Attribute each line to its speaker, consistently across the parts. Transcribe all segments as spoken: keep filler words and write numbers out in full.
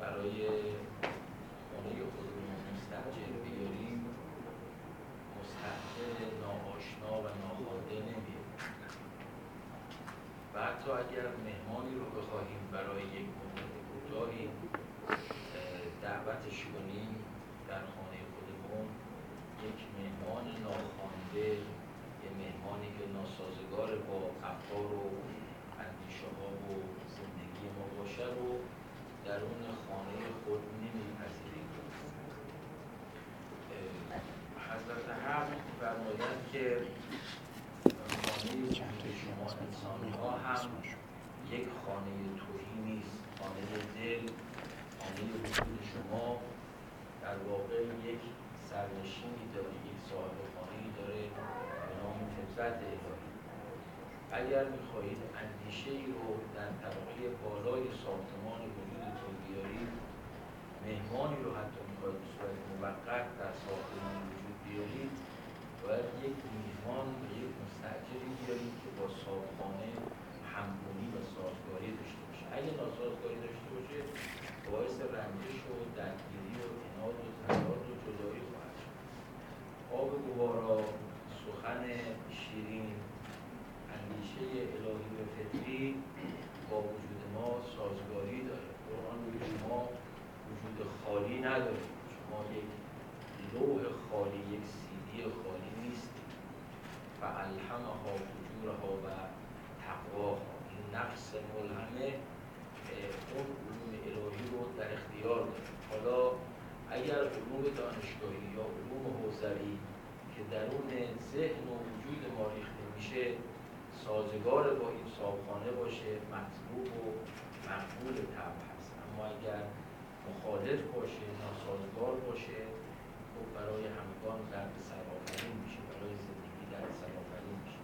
Speaker 1: برای خانه خودمون مستأجر بیاریم، مستأجر ناآشنا و ناخوانده نمیاریم. و حتی اگر مهمانی رو بخواهیم برای یک مدت کوتاهی دعوتش کنیم در خانه خودمون، یک مهمان ناخوانده، یک مهمانی که ناسازگار با افکار و اندیشه ها و زندگی ما باشه رو درون خانه خود نمیپذیریم. حضرت حق فرمودند که خانه وجود شما انسان‌ها هم یک خانه توهی نیست. خانه دل، خانه وجود شما در واقع یک سرنشینی داره، یک صاحب خانه‌ای داره به نام فطرت الهی. اگر می‌خواهید اندیشه‌ای رو در طبقه بالای ساختمان وجودتون بیارید، مهمانی رو حتی می‌خواهید به صورت موقت در ساختمان وجود بیارید، باید یک میهمان و یک مستأجری بیارید که با صاحبخانه همگونی و سازگاری داشته باشه. اگه ناسازگاری داشته باشه، باعث رنجش و درگیری و عناد و تضاد و جدایی خواهد شد. آب گوارا، سخن شیرین، اندیشه الهی و فطری با وجود ما سازگاری داره. قرآن میگه شما وجود خالی ندارید، شما یک لوح خالی، یک سیدی خالی نیستید. فالهمها فجورها و تقواها. این نفس ملهمه اون علوم الهی رو در اختیار داره. حالا اگر علوم دانشگاهی یا علوم حوزوی که درون ذهن و وجود ما ریخته میشه سازگار با این صاحبخانه باشه، مطلوب و مقبول طبع هست. اما اگر مخالف باشه، ناسازگار باشه، خب برای همگان درد سرآفرین میشه، برای زندگی درد سرآفرین میشه.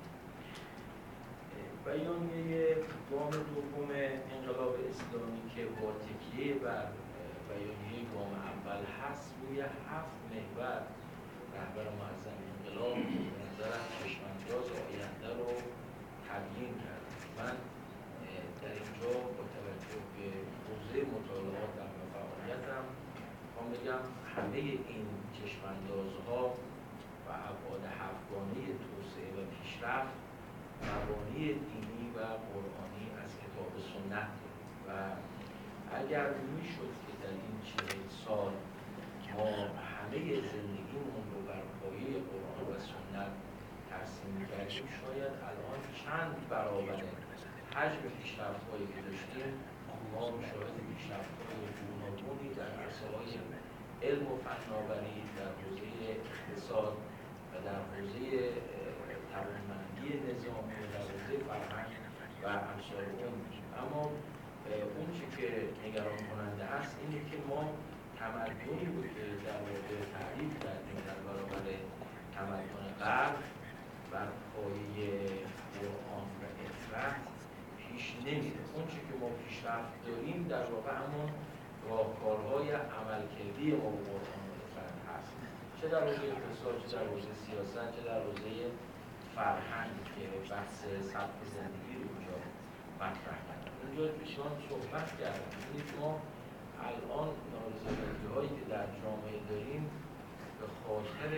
Speaker 1: بیانیه گام دوم انقلاب اسلامی که با تکیه بر بیانیه گام اول هست، روی هفت محور رهبر معظم انقلاب به نظرم چشم‌انداز آینده رو تبیین کرد. من در اینجا با توجه به حوزه مطالعاتم و فعالیتم میخوام بگم همه این چشم‌اندازها و ابعاد هفتگانه توسعه و پیشرفت مبانی دینی و قرآنی از کتاب و سنت و اگر میشد که در این چهل سال ما همه زندگیمون رو بر پایه قرآن و سنت ترسیم می‌کردیم، شاید الان چند برابر حجم پیشرفت‌هایی که داشتیم ما مشاهده پیشرفت‌های گوناگونی در عرصه‌های علم و فناوری، در حوزه اقتصاد و در حوزه توانمندی نظامی و در حوزه فرهنگ و امثال اون می‌شیم. اما اون چی که نگران کننده است اینه که ما تمدنی بود که در واقع تعریف کردیم در برابر تمدن غرب بر پایه قرآن و عفت پیش نمیره. اون چی که ما پیشرفت داریم در واقع همون راهکارهای عملکردی ما به قرآن و عفت هست، چه در حوزه اقتصاد، چه در حوزه سیاست، چه در حوزه فرهنگ که بحث سبک زندگی رو اونجا مطرح کردن. اونجا دوستان صحبت کردن ببینید ما الان نارضایتی هایی که در جامعه داریم به خاطر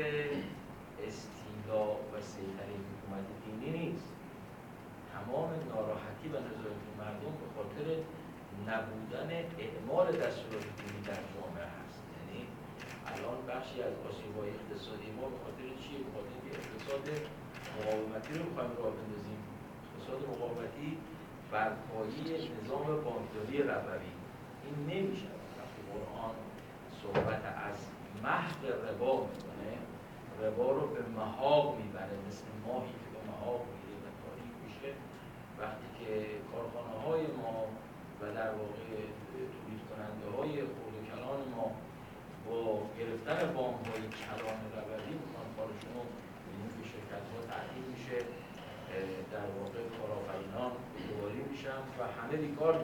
Speaker 1: استیلا و سیطره حکومت دینی نیست. تمام ناراحتی و نارضایتی مردم به خاطر نبودن اعمال دستورات دینی در جامعه هست. یعنی الان بخشی از آسیب‌های اقتصادی ما به خاطر چیه؟ به خاطر اینکه اقتصاد مقاومتی رو می‌خوایم راه بندازیم. اقتصاد مقاومتی بر پایه نظام بانکداری ربوی این نمیشه. وقتی قرآن صحبت از محو ربا میکنه، ربا رو به محاق میبره، مثل ماهی که به محاق میره و تاریک میشه. وقتی که کارخانه های ما و در واقع تولید کننده های خرد و کلان ما با گرفتن وام های کلان ربوی میکنن کارشون رو ببینیم که شرکت ها تعطیل میشه، در واقع کارآفرینان دوباره میشن و همه بیکار